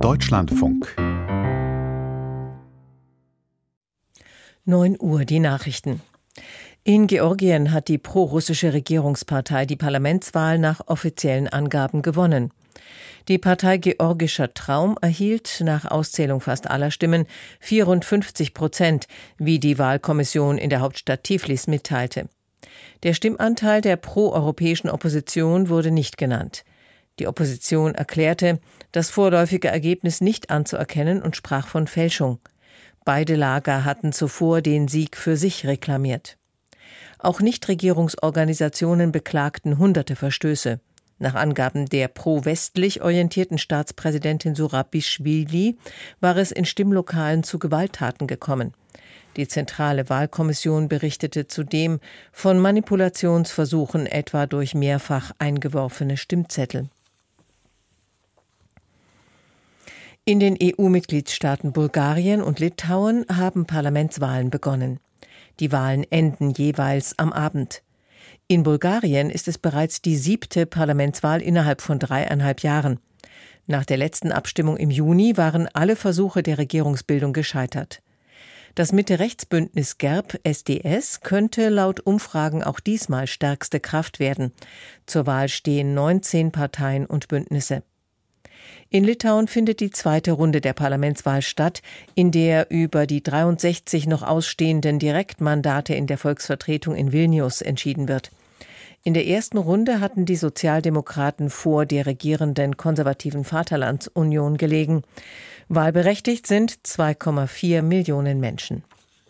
Deutschlandfunk. 9 Uhr, die Nachrichten. In Georgien hat die pro-russische Regierungspartei die Parlamentswahl nach offiziellen Angaben gewonnen. Die Partei Georgischer Traum erhielt nach Auszählung fast aller Stimmen 54%, wie die Wahlkommission in der Hauptstadt Tiflis mitteilte. Der Stimmanteil der proeuropäischen Opposition wurde nicht genannt. Die Opposition erklärte, das vorläufige Ergebnis nicht anzuerkennen und sprach von Fälschung. Beide Lager hatten zuvor den Sieg für sich reklamiert. Auch Nichtregierungsorganisationen beklagten hunderte Verstöße. Nach Angaben der pro-westlich orientierten Staatspräsidentin Zurabischwili war es in Stimmlokalen zu Gewalttaten gekommen. Die Zentrale Wahlkommission berichtete zudem von Manipulationsversuchen, etwa durch mehrfach eingeworfene Stimmzettel. In den EU-Mitgliedstaaten Bulgarien und Litauen haben Parlamentswahlen begonnen. Die Wahlen enden jeweils am Abend. In Bulgarien ist es bereits die 7. Parlamentswahl innerhalb von 3,5 Jahren. Nach der letzten Abstimmung im Juni waren alle Versuche der Regierungsbildung gescheitert. Das Mitte-Rechts-Bündnis GERB SDS könnte laut Umfragen auch diesmal stärkste Kraft werden. Zur Wahl stehen 19 Parteien und Bündnisse. In Litauen findet die zweite Runde der Parlamentswahl statt, in der über die 63 noch ausstehenden Direktmandate in der Volksvertretung in Vilnius entschieden wird. In der ersten Runde hatten die Sozialdemokraten vor der regierenden konservativen Vaterlandsunion gelegen. Wahlberechtigt sind 2,4 Millionen Menschen.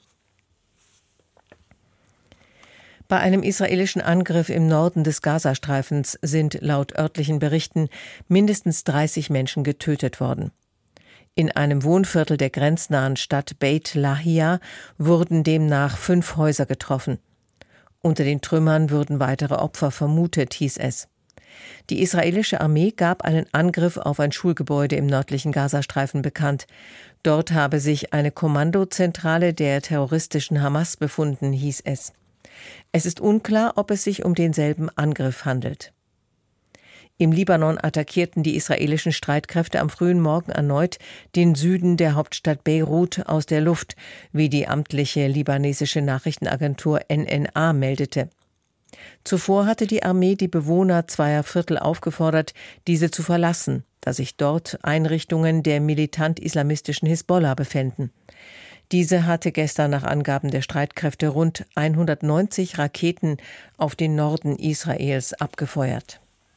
Bei einem israelischen Angriff im Norden des Gazastreifens sind laut örtlichen Berichten mindestens 30 Menschen getötet worden. In einem Wohnviertel der grenznahen Stadt Beit Lahia wurden demnach 5 Häuser getroffen. Unter den Trümmern würden weitere Opfer vermutet, hieß es. Die israelische Armee gab einen Angriff auf ein Schulgebäude im nördlichen Gazastreifen bekannt. Dort habe sich eine Kommandozentrale der terroristischen Hamas befunden, hieß es. Es ist unklar, ob es sich um denselben Angriff handelt. Im Libanon attackierten die israelischen Streitkräfte am frühen Morgen erneut den Süden der Hauptstadt Beirut aus der Luft, wie die amtliche libanesische Nachrichtenagentur NNA meldete. Zuvor hatte die Armee die Bewohner zweier Viertel aufgefordert, diese zu verlassen, da sich dort Einrichtungen der militant-islamistischen Hisbollah befänden. Diese hatte gestern nach Angaben der Streitkräfte rund 190 Raketen auf den Norden Israels abgefeuert.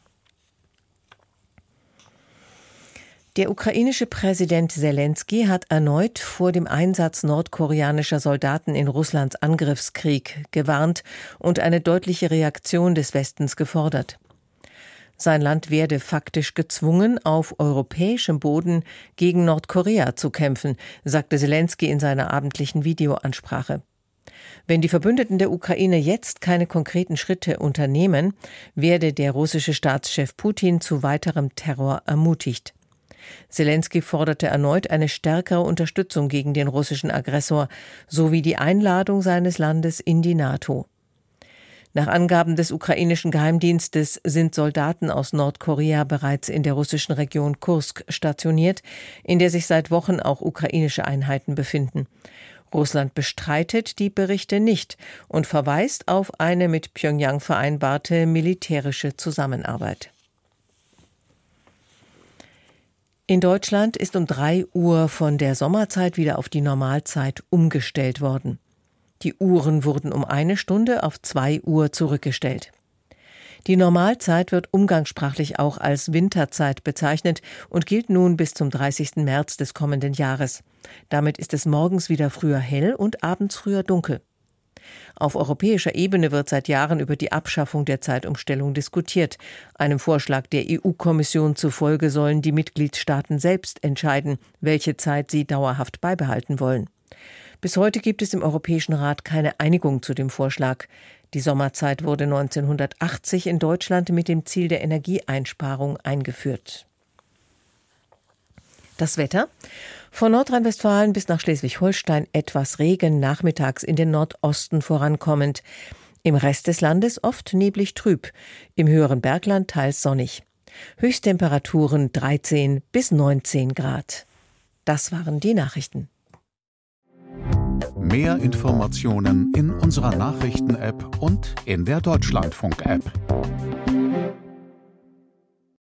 Der ukrainische Präsident Selenskyj hat erneut vor dem Einsatz nordkoreanischer Soldaten in Russlands Angriffskrieg gewarnt und eine deutliche Reaktion des Westens gefordert. Sein Land werde faktisch gezwungen, auf europäischem Boden gegen Nordkorea zu kämpfen, sagte Selenskyj in seiner abendlichen Videoansprache. Wenn die Verbündeten der Ukraine jetzt keine konkreten Schritte unternehmen, werde der russische Staatschef Putin zu weiterem Terror ermutigt. Selenskyj forderte erneut eine stärkere Unterstützung gegen den russischen Aggressor sowie die Einladung seines Landes in die NATO. Nach Angaben des ukrainischen Geheimdienstes sind Soldaten aus Nordkorea bereits in der russischen Region Kursk stationiert, in der sich seit Wochen auch ukrainische Einheiten befinden. Russland bestreitet die Berichte nicht und verweist auf eine mit Pjöngjang vereinbarte militärische Zusammenarbeit. In Deutschland ist um 3 Uhr von der Sommerzeit wieder auf die Normalzeit umgestellt worden. Die Uhren wurden um 1 Stunde auf 2 Uhr zurückgestellt. Die Normalzeit wird umgangssprachlich auch als Winterzeit bezeichnet und gilt nun bis zum 30. März des kommenden Jahres. Damit ist es morgens wieder früher hell und abends früher dunkel. Auf europäischer Ebene wird seit Jahren über die Abschaffung der Zeitumstellung diskutiert. Einem Vorschlag der EU-Kommission zufolge sollen die Mitgliedstaaten selbst entscheiden, welche Zeit sie dauerhaft beibehalten wollen. Bis heute gibt es im Europäischen Rat keine Einigung zu dem Vorschlag. Die Sommerzeit wurde 1980 in Deutschland mit dem Ziel der Energieeinsparung eingeführt. Das Wetter. Von Nordrhein-Westfalen bis nach Schleswig-Holstein etwas Regen, nachmittags in den Nordosten vorankommend. Im Rest des Landes oft neblig trüb, im höheren Bergland teils sonnig. Höchsttemperaturen 13 bis 19 Grad. Das waren die Nachrichten. Mehr Informationen in unserer Nachrichten-App und in der Deutschlandfunk-App.